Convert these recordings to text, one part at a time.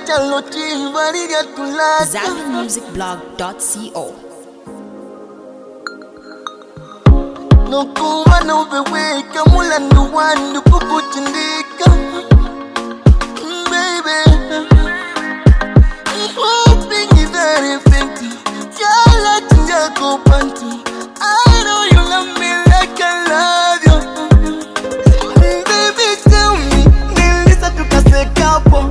ZambianMusicBlog.co. No kuma no beweka mulandu wandu kukuchindika baby. Hoping you very faint. Jala tinjako panty. I know you love me like I love you. Baby tell me, nilisa tukasekapo.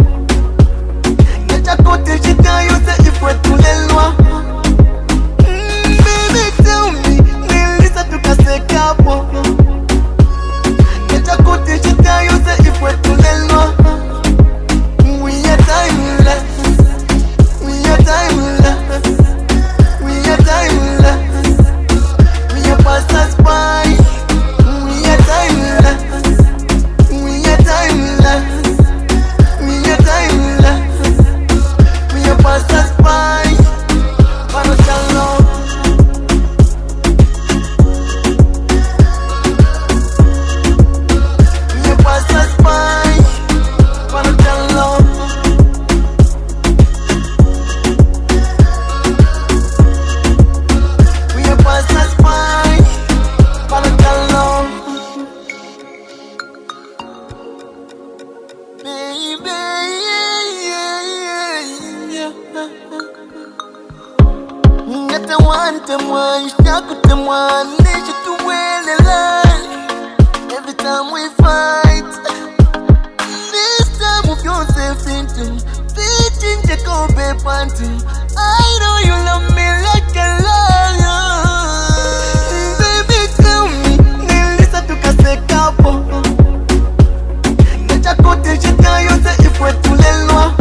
Kecha kote shika yose ifwe tulelwa. Baby tell me, nilisa tukasekapo. Kecha kote shika yose ifwe tulelwa. We are timeless. We are timeless. We are timeless. We are passers by. We are timeless. We are timeless. We are timeless. We are passers by. Para shalom. We are passers by. Para shalom. We are passers by. Para shalom. Baby, ngata wante mwa ishakute mwa nisha tuwele line. Every time we fight, this time of yourself into beating the cobe panty. I know you love me like I love you. Baby tell me, nilisa tukasekapo. Kecha kote shika yose ifwe tulelwa.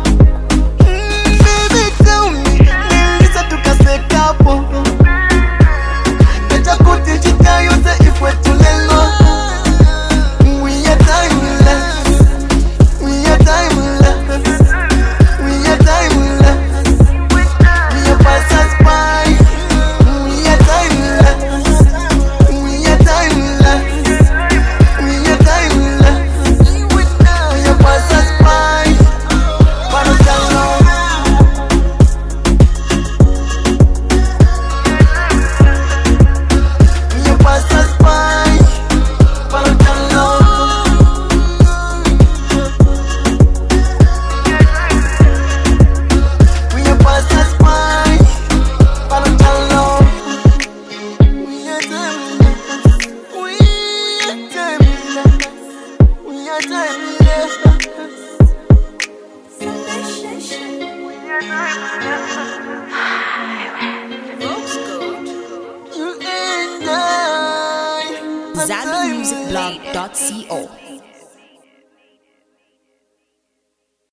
Baby tell me, nilisa tukasekapo. Kecha kote shika yose ifwe tulelwa. We are timeless. We are timeless. We are timeless. We are passers by. We are timeless. We are timeless. We are timeless. We are passers by. Para shalom. We are passers by. Para shalom. We are passers by. Para shalom. We are timeless. We are timeless. We are timeless. You and I. ZambianMusicBlog.co.